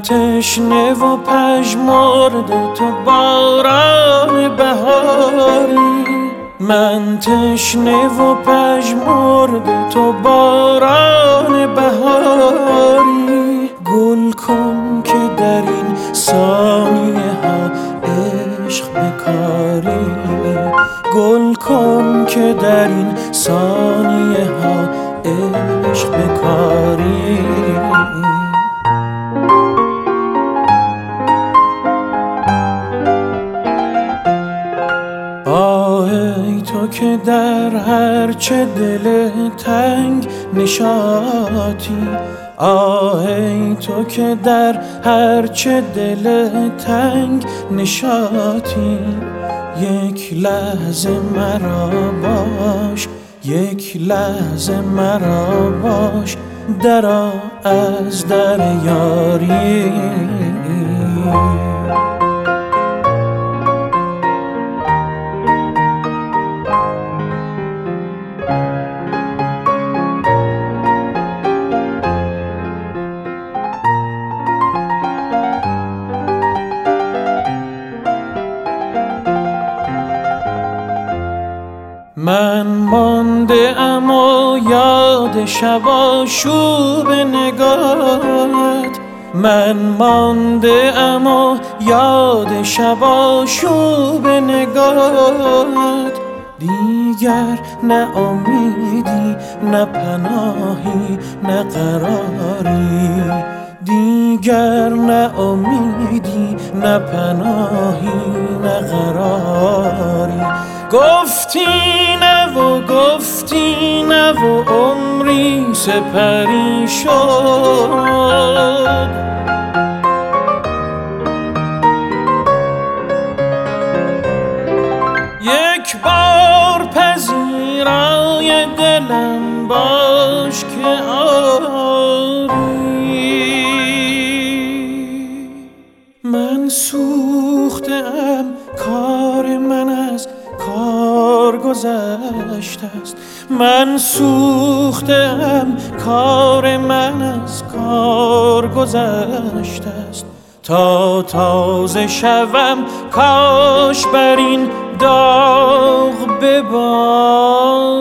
تشنه و پژمرده تو باران بهاری، من تشنه و پژمرده تو باران بهاری. گل کن که در این ثانیه ها عشق بکاری، گل کن که در این ثانیه ها عشق بکاری. ای تو که در هرچه دل تنگ نشاطی، ای تو که در هرچه دل تنگ نشاطی. یک لحظه مرا باش، یک لحظه مرا باش، درآ از در یاری. من مانده ام و یاد شب آشوب نگاهت، من مانده ام و یاد شب آشوب نگاهت. دیگر نه امیدی نه پناهی نه قراری، دیگر نه امیدی نه پناهی نه قراری. گفتی نه و گفتی نه و عمری سپری شد، یک بار پذیرای دلم باش که آری. من سوختم، کار من از کار گذشته است، من سوختم، کار من از کار گذشته است. تا تازه شوم کاش بر این داغ ببارد.